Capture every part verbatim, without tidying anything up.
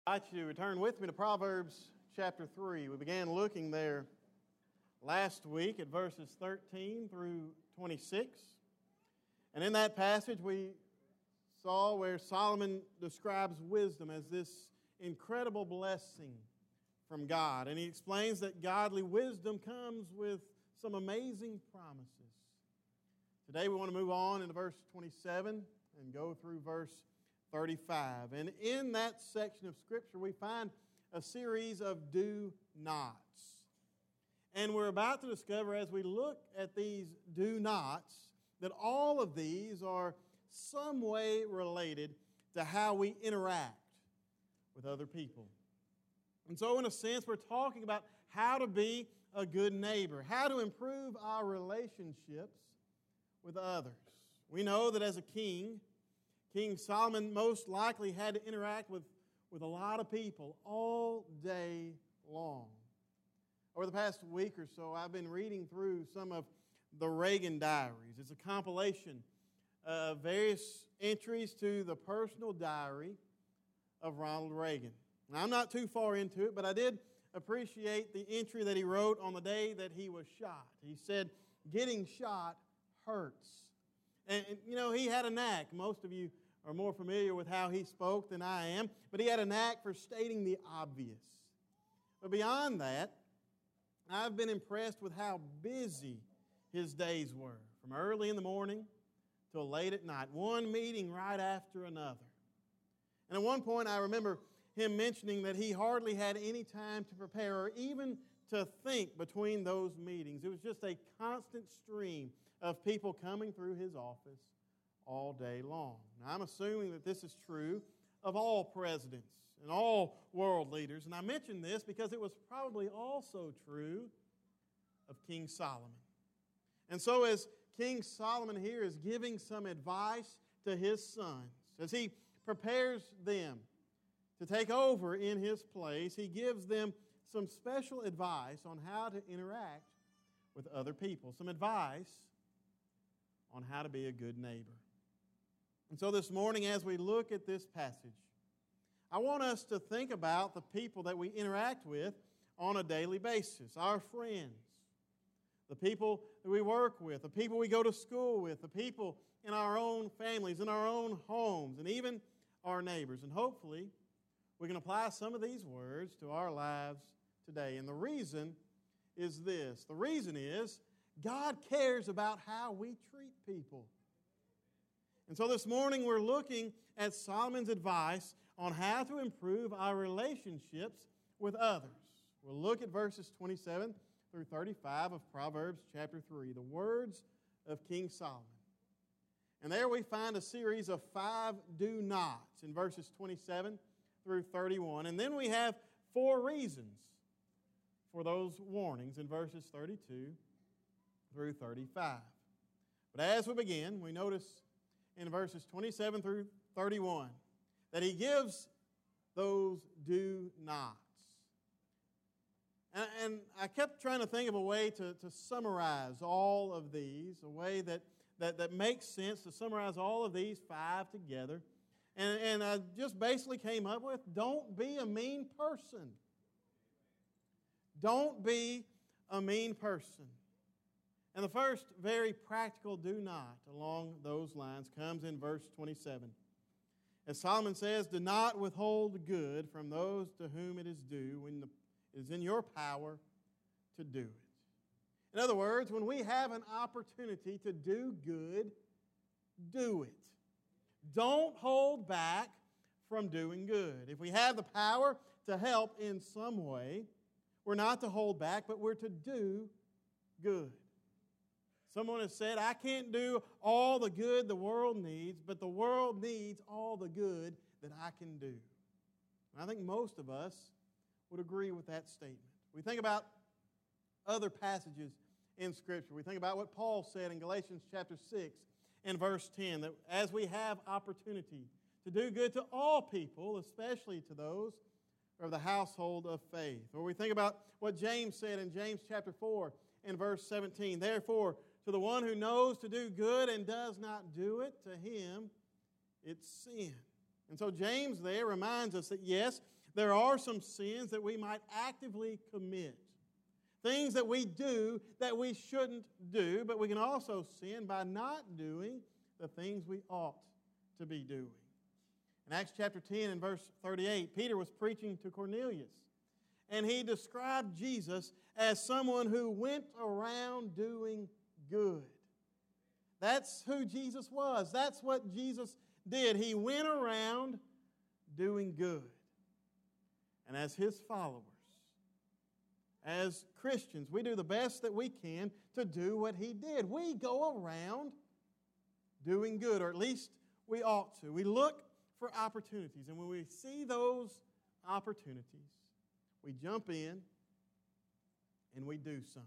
I invite you to return with me to Proverbs chapter three. We began looking there last week at verses thirteen through twenty-six. And in that passage we saw where Solomon describes wisdom as this incredible blessing from God. And he explains that godly wisdom comes with some amazing promises. Today we want to move on into verse twenty-seven and go through verse thirty-five. And in that section of Scripture we find a series of do-nots. And we're about to discover as we look at these do-nots that all of these are some way related to how we interact with other people. And so in a sense we're talking about how to be a good neighbor, how to improve our relationships with others. We know that as a king, King Solomon most likely had to interact with, with a lot of people all day long. Over the past week or so, I've been reading through some of the Reagan Diaries. It's a compilation of various entries to the personal diary of Ronald Reagan. Now, I'm not too far into it, but I did appreciate the entry that he wrote on the day that he was shot. He said, "Getting shot hurts." And, and, you know, he had a knack. Most of you are more familiar with how he spoke than I am, but he had a knack for stating the obvious. But beyond that, I've been impressed with how busy his days were, from early in the morning till late at night, one meeting right after another. And at one point, I remember him mentioning that he hardly had any time to prepare or even to think between those meetings. It was just a constant stream of people coming through his office all day long. Now, I'm assuming that this is true of all presidents and all world leaders. And I mention this because it was probably also true of King Solomon. And so as King Solomon here is giving some advice to his sons, as he prepares them to take over in his place, he gives them some special advice on how to interact with other people. Some advice on how to be a good neighbor. And so this morning, as we look at this passage, I want us to think about the people that we interact with on a daily basis. Our friends, the people that we work with, the people we go to school with, the people in our own families, in our own homes, and even our neighbors. And hopefully, we can apply some of these words to our lives today. And the reason is this. The reason is God cares about how we treat people. And so this morning we're looking at Solomon's advice on how to improve our relationships with others. We'll look at verses twenty-seven through thirty-five of Proverbs chapter three, the words of King Solomon. And there we find a series of five do-nots in verses twenty-seven through thirty-one. And then we have four reasons for those warnings in verses thirty-two through thirty-five. But as we begin, we notice in verses twenty-seven through thirty-one that he gives those do-nots. And, and I kept trying to think of a way to, to summarize all of these, a way that, that, that makes sense to summarize all of these five together. And, and I just basically came up with, don't be a mean person. Don't be a mean person. And the first very practical do not along those lines comes in verse twenty-seven. As Solomon says, do not withhold good from those to whom it is due when it is in your power to do it. In other words, when we have an opportunity to do good, do it. Don't hold back from doing good. If we have the power to help in some way, we're not to hold back, but we're to do good. Someone has said, I can't do all the good the world needs, but the world needs all the good that I can do. And I think most of us would agree with that statement. We think about other passages in Scripture. We think about what Paul said in Galatians chapter six and verse ten, that as we have opportunity to do good to all people, especially to those of the household of faith. Or we think about what James said in James chapter four and verse seventeen, therefore, to the one who knows to do good and does not do it, to him it's sin. And so James there reminds us that yes, There are some sins that we might actively commit, things that we do that we shouldn't do, but we can also sin by not doing the things we ought to be doing. In Acts chapter ten and verse thirty-eight, Peter was preaching to Cornelius, and he described Jesus as someone who went around doing good. That's who Jesus was. That's what Jesus did. He went around doing good. And as His followers, as Christians, we do the best that we can to do what He did. We go around doing good, or at least we ought to. We look for opportunities, and when we see those opportunities, we jump in and we do something.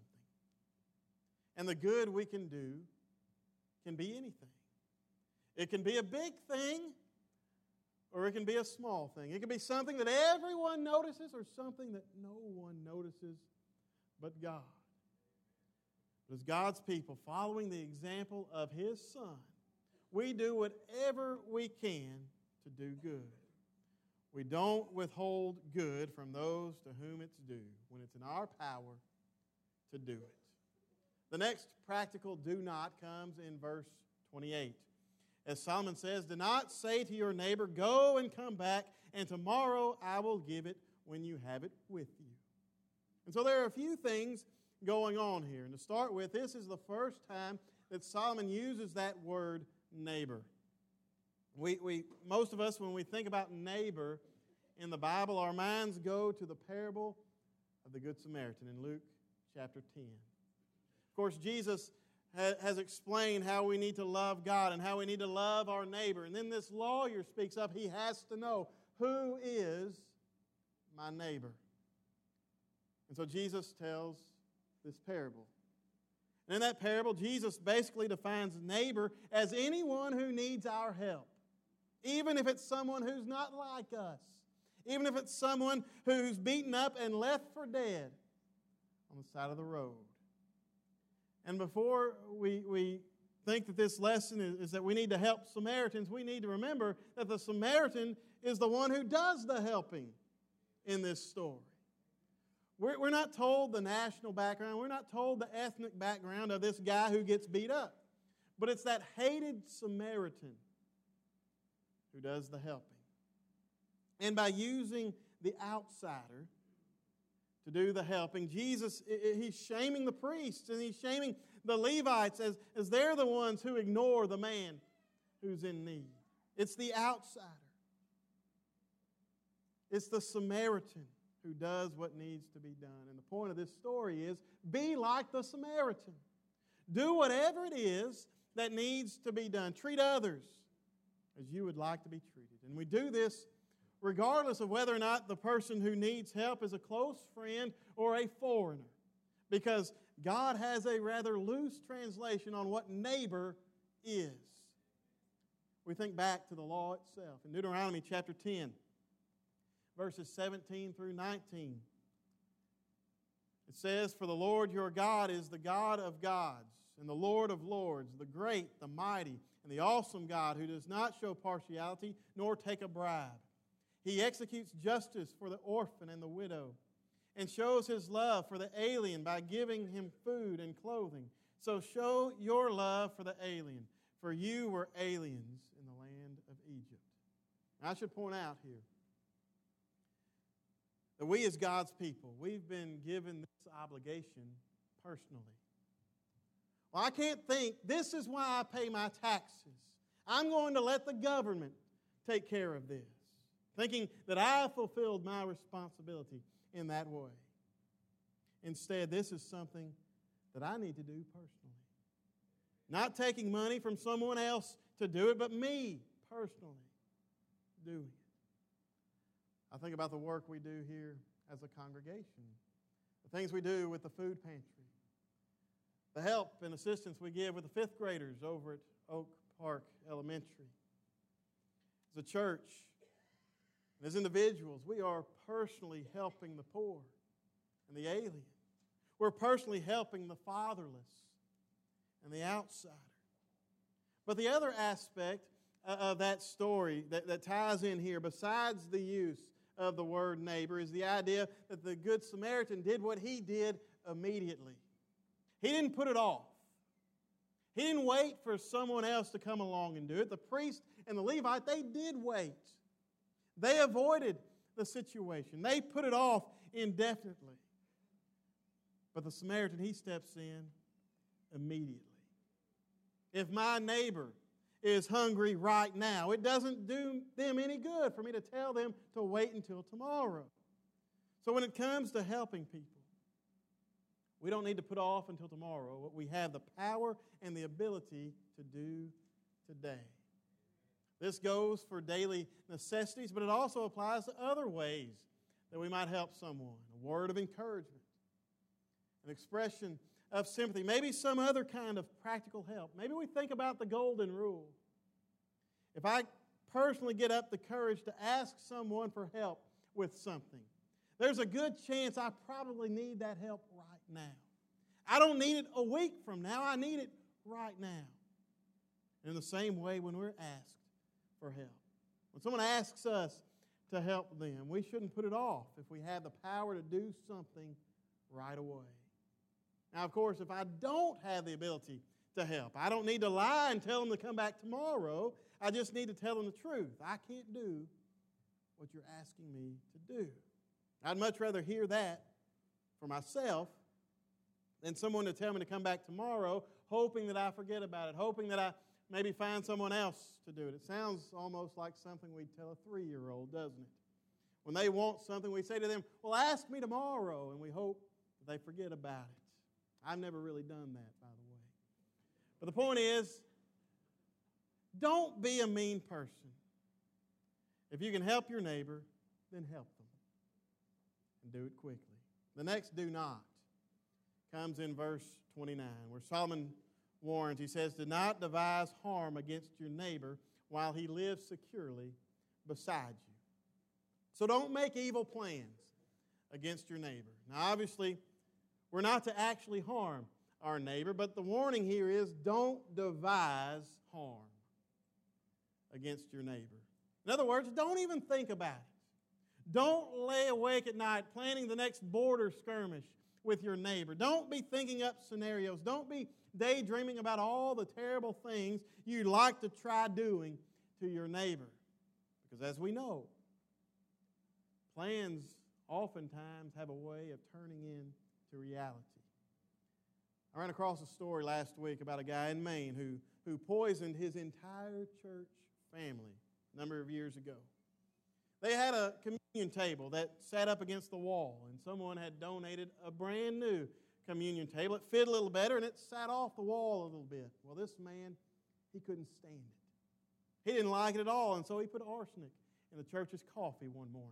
And the good we can do can be anything. It can be a big thing, or it can be a small thing. It can be something that everyone notices, or something that no one notices but God. But as God's people, following the example of His Son, we do whatever we can to do good. We don't withhold good from those to whom it's due when it's in our power to do it. The next practical do not comes in verse twenty-eight. As Solomon says, do not say to your neighbor, go and come back, and tomorrow I will give it when you have it with you. And so there are a few things going on here. And to start with, this is the first time that Solomon uses that word neighbor. We, we, most of us, when we think about neighbor in the Bible, our minds go to the parable of the Good Samaritan in Luke chapter ten. Of course, Jesus ha- has explained how we need to love God and how we need to love our neighbor. And then this lawyer speaks up. He has to know, who is my neighbor? And so Jesus tells this parable. And in that parable, Jesus basically defines neighbor as anyone who needs our help, even if it's someone who's not like us, even if it's someone who's beaten up and left for dead on the side of the road. And before we, we think that this lesson is, is that we need to help Samaritans, we need to remember that the Samaritan is the one who does the helping in this story. We're, we're not told the national background. We're not told the ethnic background of this guy who gets beat up. But it's that hated Samaritan who does the helping. And by using the outsider to do the helping, Jesus, He's shaming the priests and He's shaming the Levites as, as they're the ones who ignore the man who's in need. It's the outsider. It's the Samaritan who does what needs to be done. And the point of this story is, be like the Samaritan. Do whatever it is that needs to be done. Treat others as you would like to be treated. And we do this regardless of whether or not the person who needs help is a close friend or a foreigner, because God has a rather loose translation on what neighbor is. We think back to the law itself. In Deuteronomy chapter ten, verses seventeen through nineteen, it says, "For the Lord your God is the God of gods and the Lord of lords, the great, the mighty, and the awesome God, who does not show partiality nor take a bribe. He executes justice for the orphan and the widow, and shows His love for the alien by giving him food and clothing. So show your love for the alien, for you were aliens in the land of Egypt." Now, I should point out here that we as God's people, we've been given this obligation personally. Well, I can't think, this is why I pay my taxes. I'm going to let the government take care of this, thinking that I fulfilled my responsibility in that way. Instead, this is something that I need to do personally. Not taking money from someone else to do it, but me personally doing it. I think about the work we do here as a congregation, the things we do with the food pantry, the help and assistance we give with the fifth graders over at Oak Park Elementary. As a church, and as individuals, we are personally helping the poor and the alien. We're personally helping the fatherless and the outsider. But the other aspect of that story that, that ties in here, besides the use of the word neighbor is the idea that the Good Samaritan did what he did immediately. He didn't put it off. He didn't wait for someone else to come along and do it. The priest and the Levite, they did wait. They avoided the situation. They put it off indefinitely. But the Samaritan, he steps in immediately. If my neighbor is hungry right now, it doesn't do them any good for me to tell them to wait until tomorrow. So when it comes to helping people, we don't need to put off until tomorrow what we have the power and the ability to do today. This goes for daily necessities, but it also applies to other ways that we might help someone. A word of encouragement, an expression of sympathy, maybe some other kind of practical help. Maybe we think about the golden rule. If I personally get up the courage to ask someone for help with something, there's a good chance I probably need that help right now. I don't need it a week from now. I need it right now. And in the same way, when we're asked for help, when someone asks us to help them, we shouldn't put it off if we have the power to do something right away. Now, of course, if I don't have the ability to help, I don't need to lie and tell them to come back tomorrow. I just need to tell them the truth. I can't do what you're asking me to do. I'd much rather hear that for myself than someone to tell me to come back tomorrow, hoping that I forget about it, hoping that I maybe find someone else to do it. It sounds almost like something we'd tell a three-year-old, doesn't it? When they want something, we say to them, well, ask me tomorrow, and we hope that they forget about it. I've never really done that, by the way. But the point is, don't be a mean person. If you can help your neighbor, then help them. And do it quickly. The next do not comes in verse twenty-nine, where Solomon warns. He says, do not devise harm against your neighbor while he lives securely beside you. So don't make evil plans against your neighbor. Now, obviously, we're not to actually harm our neighbor, but the warning here is don't devise harm against your neighbor. In other words, don't even think about it. Don't lay awake at night planning the next border skirmish with your neighbor. Don't be thinking up scenarios. Don't be daydreaming about all the terrible things you'd like to try doing to your neighbor. Because as we know, plans oftentimes have a way of turning into reality. I ran across a story last week about a guy in Maine who, who poisoned his entire church family a number of years ago. They had a communion table that sat up against the wall, and someone had donated a brand new communion table. It fit a little better, and it sat off the wall a little bit. Well, this man, he couldn't stand it. He didn't like it at all, and so he put arsenic in the church's coffee one morning,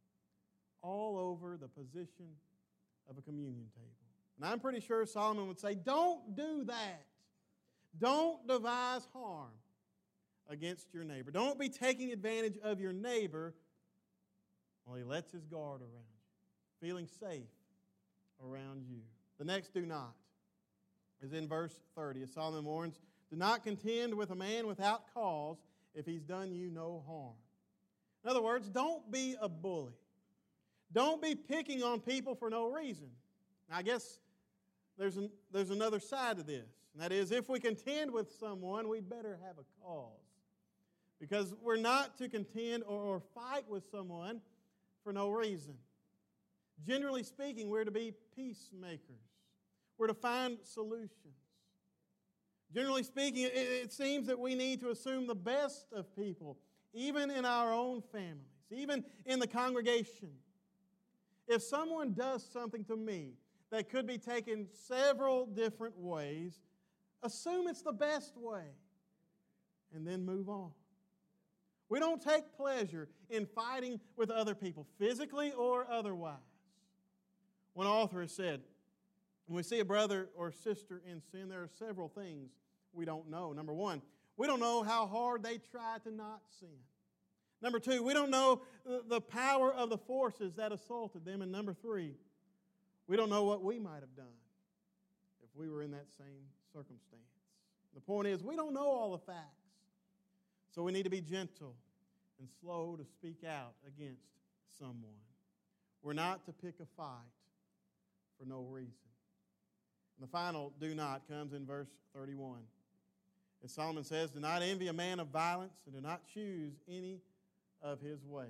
all over the position of a communion table. And I'm pretty sure Solomon would say, don't do that. Don't devise harm against your neighbor. Don't be taking advantage of your neighbor while he lets his guard around you, feeling safe around you. The next do not is in verse thirty. As Solomon warns, do not contend with a man without cause if he's done you no harm. In other words, don't be a bully. Don't be picking on people for no reason. Now, I guess there's, an, there's another side to this, and that is if we contend with someone, we'd better have a cause. Because we're not to contend or, or fight with someone for no reason. Generally speaking, we're to be peacemakers. We're to find solutions. Generally speaking, it, it seems that we need to assume the best of people, even in our own families, even in the congregation. If someone does something to me that could be taken several different ways, assume it's the best way and then move on. We don't take pleasure in fighting with other people, physically or otherwise. One author has said, when we see a brother or sister in sin, there are several things we don't know. Number one, we don't know how hard they try to not sin. Number two, we don't know the power of the forces that assaulted them. And number three, we don't know what we might have done if we were in that same circumstance. The point is, we don't know all the facts. So we need to be gentle and slow to speak out against someone. We're not to pick a fight for no reason. And the final do not comes in verse thirty-one. As Solomon says, do not envy a man of violence and do not choose any of his ways.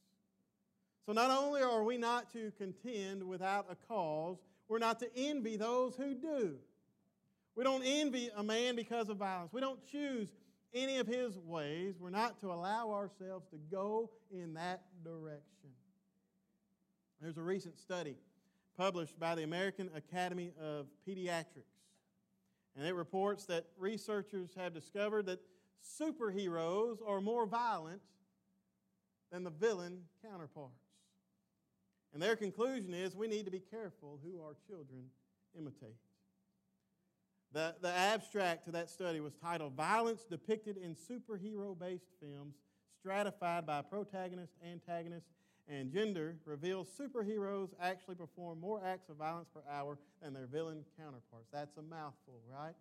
So not only are we not to contend without a cause, we're not to envy those who do. We don't envy a man because of violence. We don't choose any of his ways. We're not to allow ourselves to go in that direction. There's a recent study published by the American Academy of Pediatrics, and it reports that researchers have discovered that superheroes are more violent than the villain counterparts. And their conclusion is we need to be careful who our children imitate. The, the abstract to that study was titled Violence Depicted in Superhero-Based Films, Stratified by Protagonist, Antagonist, and Gender, reveals superheroes actually perform more acts of violence per hour than their villain counterparts. That's a mouthful, right?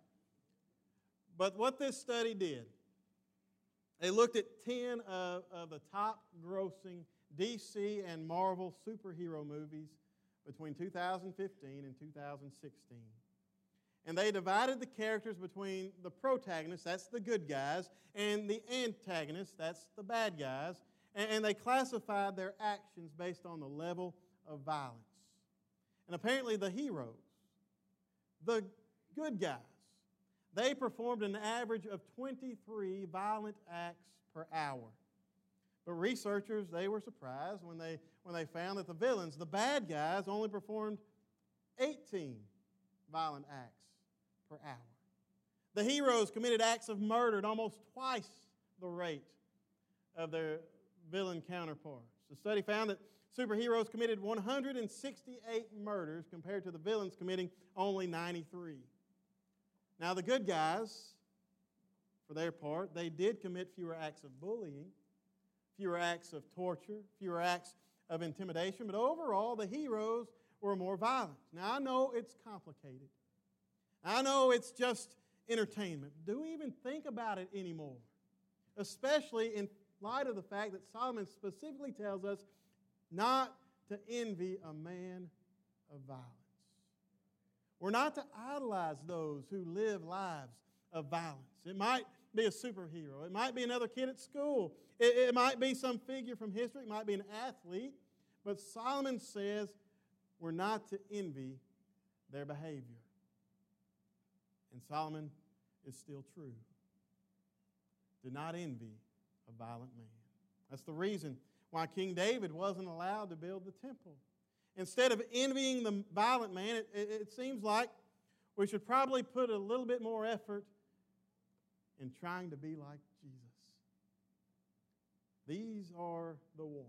But what this study did, they looked at ten of, of the top grossing D C and Marvel superhero movies between two thousand fifteen and two thousand sixteen. And they divided the characters between the protagonists, that's the good guys, and the antagonists, that's the bad guys, and, and they classified their actions based on the level of violence. And apparently the heroes, the good guys, they performed an average of twenty-three violent acts per hour. But researchers, they were surprised when they, when they found that the villains, the bad guys, only performed eighteen violent acts per hour. The heroes committed acts of murder at almost twice the rate of their villain counterparts. The study found that superheroes committed one hundred sixty-eight murders compared to the villains committing only ninety-three. Now the good guys, for their part, they did commit fewer acts of bullying, fewer acts of torture, fewer acts of intimidation, but overall the heroes were more violent. Now I know it's complicated. I know it's just entertainment. Do we even think about it anymore? Especially in light of the fact that Solomon specifically tells us not to envy a man of violence. We're not to idolize those who live lives of violence. It might be a superhero. It might be another kid at school. It, it might be some figure from history. It might be an athlete. But Solomon says we're not to envy their behavior. And Solomon is still true. Do not envy a violent man. That's the reason why King David wasn't allowed to build the temple. Instead of envying the violent man, it, it, it seems like we should probably put a little bit more effort in trying to be like Jesus. These are the warnings.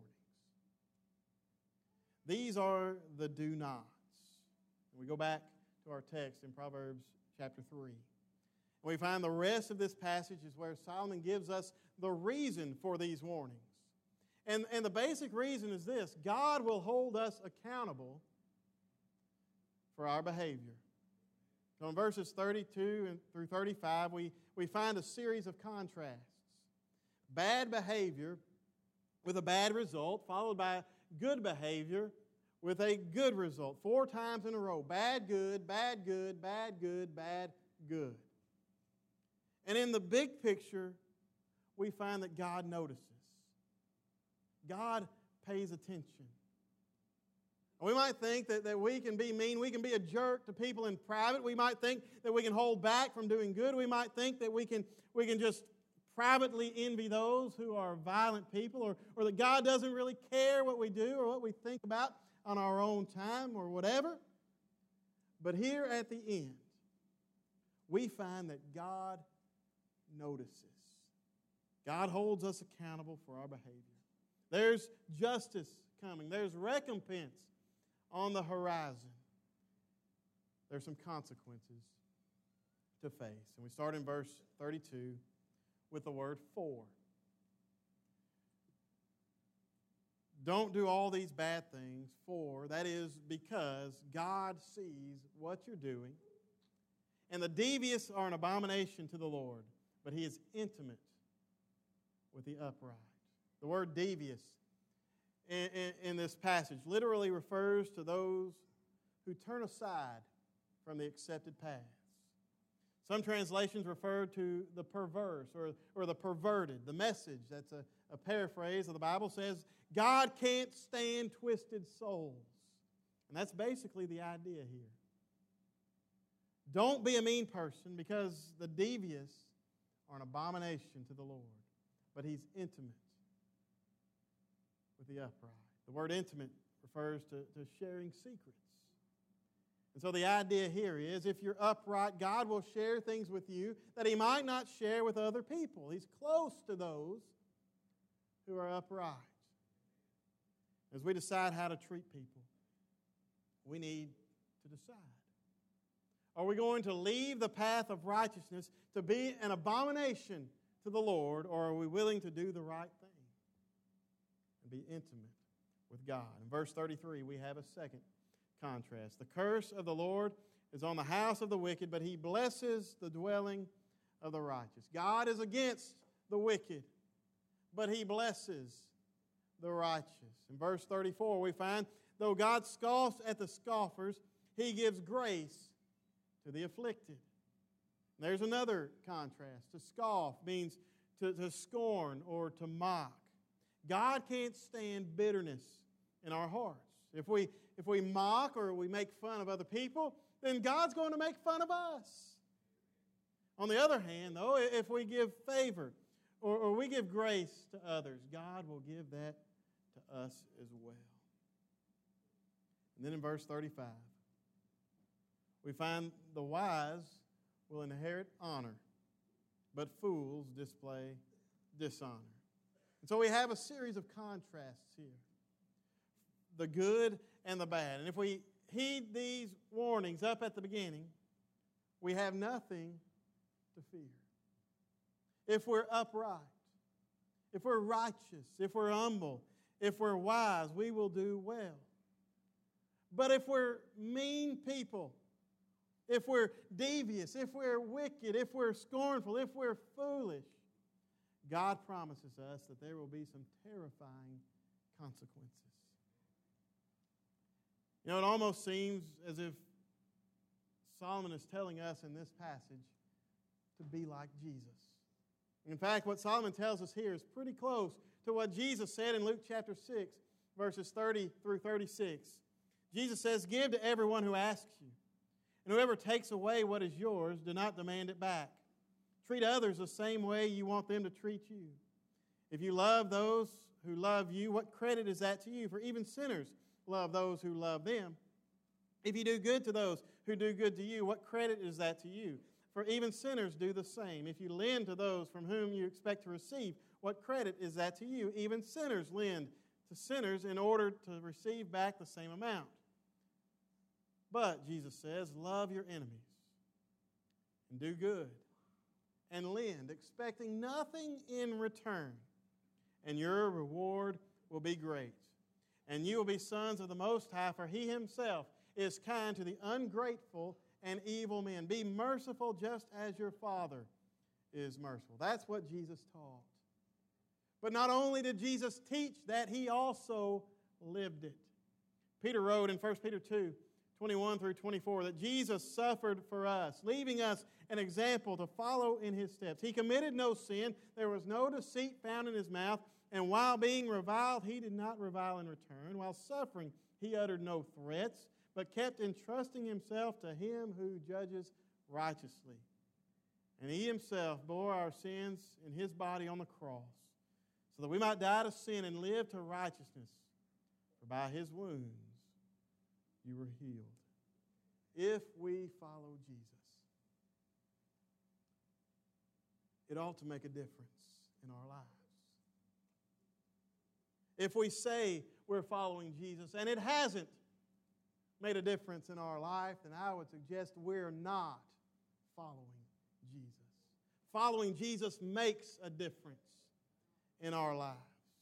These are the do nots. And we go back to our text in Proverbs chapter three. And we find the rest of this passage is where Solomon gives us the reason for these warnings. And, and the basic reason is this: God will hold us accountable for our behavior. So in verses thirty-two and through thirty-five, we, we find a series of contrasts. Bad behavior with a bad result, followed by good behavior with a good result. Four times in a row. Bad, good, bad, good, bad, good, bad, good. And in the big picture, we find that God notices. God pays attention. We might think that, that we can be mean, we can be a jerk to people in private. We might think that we can hold back from doing good. We might think that we can, we can just privately envy those who are violent people, or, or that God doesn't really care what we do or what we think about on our own time or whatever. But here at the end, we find that God notices. God holds us accountable for our behavior. There's justice coming. There's recompense on the horizon. There's some consequences to face. And we start in verse thirty-two with the word for. Don't do all these bad things, for that is because God sees what you're doing. And the devious are an abomination to the Lord, but He is intimate with the upright. The word devious in, in, in this passage literally refers to those who turn aside from the accepted paths. Some translations refer to the perverse or, or the perverted. The Message, that's a, a paraphrase of the Bible, says, God can't stand twisted souls. And that's basically the idea here. Don't be a mean person, because the devious are an abomination to the Lord. But He's intimate with the upright. The word intimate refers to, to sharing secrets. And so the idea here is, if you're upright, God will share things with you that He might not share with other people. He's close to those who are upright. As we decide how to treat people, we need to decide. Are we going to leave the path of righteousness to be an abomination to the Lord, or are we willing to do the right thing and be intimate with God? In verse thirty-three, we have a second contrast. The curse of the Lord is on the house of the wicked, but He blesses the dwelling of the righteous. God is against the wicked, but He blesses the righteous. In verse thirty-four, we find, though God scoffs at the scoffers, He gives grace to the afflicted. There's another contrast. To scoff means to, to scorn or to mock. God can't stand bitterness in our hearts. If we, if we mock or we make fun of other people, then God's going to make fun of us. On the other hand, though, if we give favor or, or we give grace to others, God will give that to us as well. And then in verse thirty-five, we find the wise will inherit honor, but fools display dishonor. And so we have a series of contrasts here, the good and the bad. And if we heed these warnings up at the beginning, we have nothing to fear. If we're upright, if we're righteous, if we're humble, if we're wise, we will do well. But if we're mean people, if we're devious, if we're wicked, if we're scornful, if we're foolish, God promises us that there will be some terrifying consequences. You know, it almost seems as if Solomon is telling us in this passage to be like Jesus. In fact, what Solomon tells us here is pretty close to what Jesus said in Luke chapter six, verses thirty through thirty-six. Jesus says, "Give to everyone who asks you, and whoever takes away what is yours, do not demand it back. Treat others the same way you want them to treat you. If you love those who love you, what credit is that to you? For even sinners love those who love them. If you do good to those who do good to you, what credit is that to you? For even sinners do the same. If you lend to those from whom you expect to receive, what credit is that to you? Even sinners lend to sinners in order to receive back the same amount. But," Jesus says, "love your enemies and do good and lend, expecting nothing in return, and your reward will be great. And you will be sons of the Most High, for He Himself is kind to the ungrateful and evil men. Be merciful just as your Father is merciful." That's what Jesus taught. But not only did Jesus teach that, He also lived it. Peter wrote in First Peter two, twenty-one through twenty-four, that Jesus suffered for us, leaving us an example to follow in His steps. He committed no sin. There was no deceit found in His mouth. And while being reviled, He did not revile in return. While suffering, He uttered no threats, but kept entrusting Himself to Him who judges righteously. And He Himself bore our sins in His body on the cross, so that we might die to sin and live to righteousness. For by His wounds you were healed. If we follow Jesus, it ought to make a difference in our lives. If we say we're following Jesus and it hasn't made a difference in our life, then I would suggest we're not following Jesus. Following Jesus makes a difference in our lives.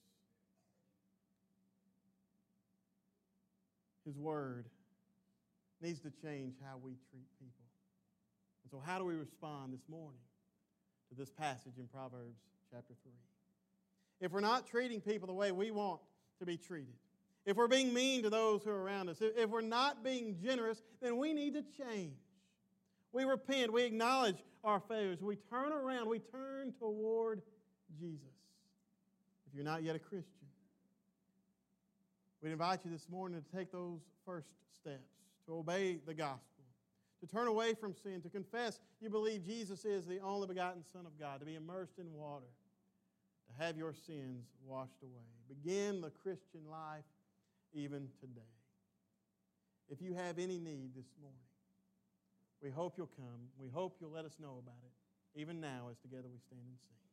His Word needs to change how we treat people. And so how do we respond this morning to this passage in Proverbs chapter three? If we're not treating people the way we want to be treated. If we're being mean to those who are around us, if we're not being generous, then we need to change. We repent. We acknowledge our failures. We turn around. We turn toward Jesus. If you're not yet a Christian, we'd invite you this morning to take those first steps, to obey the gospel, to turn away from sin, to confess you believe Jesus is the only begotten Son of God, to be immersed in water, to have your sins washed away. Begin the Christian life even today. If you have any need this morning, we hope you'll come. We hope you'll let us know about it, even now as together we stand and sing.